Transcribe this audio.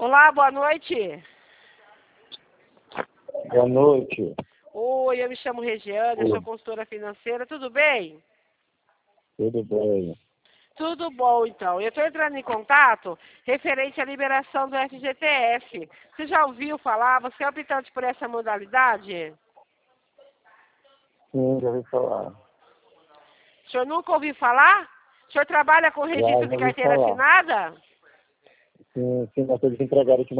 Olá, boa noite. Boa noite. Oi, eu me chamo Regiane, eu sou consultora financeira, tudo bem? Tudo bem? Tudo bom, então. Eu estou entrando em contato referente à liberação do FGTS. Você já ouviu falar? Você é optante por essa modalidade? Sim, já ouvi falar. O senhor nunca ouviu falar? O senhor trabalha com registro Já de ouvi carteira falar. assinada? Sim, nós temos que entregar